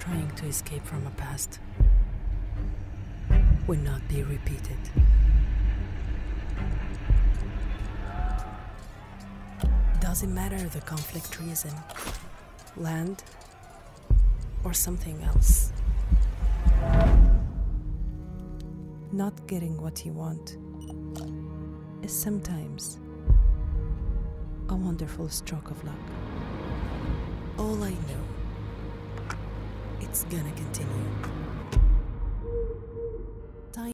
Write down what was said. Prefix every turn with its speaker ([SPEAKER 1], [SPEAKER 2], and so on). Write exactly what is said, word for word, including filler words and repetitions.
[SPEAKER 1] trying to escape from a past will not be repeated. Doesn't matter the conflict reason, land, or something else. Not getting what you want is sometimes a wonderful stroke of luck. All I know, it's gonna continue.